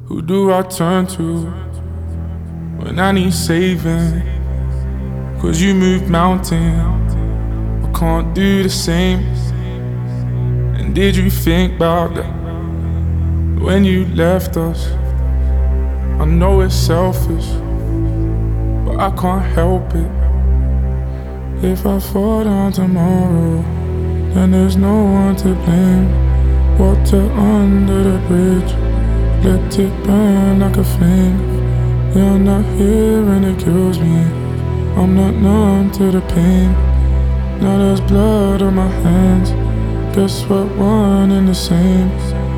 Who do I turn to when I need saving? Cause you moved mountains, I can't do the same. And did you think about that when you left us? I know it's selfish, but I can't help it. If I fall down tomorrow, then there's no one to blame. Water under the bridge, let it burn like a flame. You're not here and it kills me. I'm not numb to the pain. Now there's blood on my hands. Guess what, one and the same.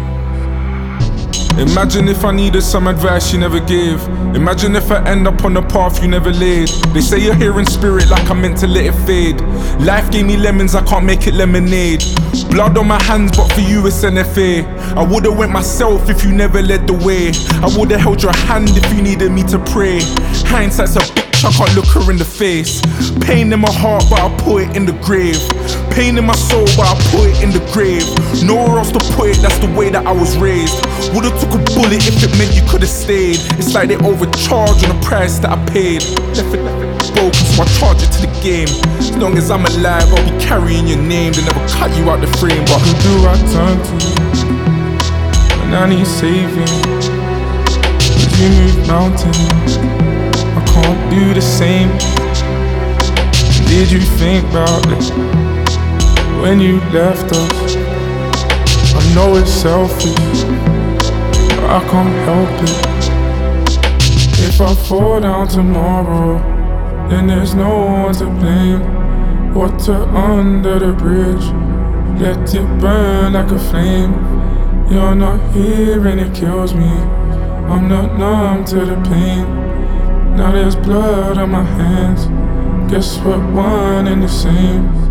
Imagine if I needed some advice you never gave. Imagine if I end up on the path you never laid. They say you're here in spirit like I'm meant to let it fade. Life gave me lemons, I can't make it lemonade. Blood on my hands, but for you it's NFA. I would've went myself if you never led the way. I would've held your hand if you needed me to pray. Hindsight's a bitch, I can't look her in the face. Pain in my heart, but I put it in the grave. Pain in my soul, but I put it in the grave. Nowhere else to put it, that's the way that I was raised. Would've took a bullet if it meant you could've stayed. It's like they overcharged on the price that I paid. Left it broken, so I charge it to the game. As long as I'm alive, I'll be carrying your name. They never cut you out the frame. But who do I turn to when I need saving? Cause you moved mountains, I can't do the same. Did you think about it when you left us? I know it's selfish, but I can't help it. If I fall down tomorrow, then there's no one to blame. Water under the bridge, let it burn like a flame. You're not here and it kills me. I'm not numb to the pain. Now there's blood on my hands. Guess what, one and the same.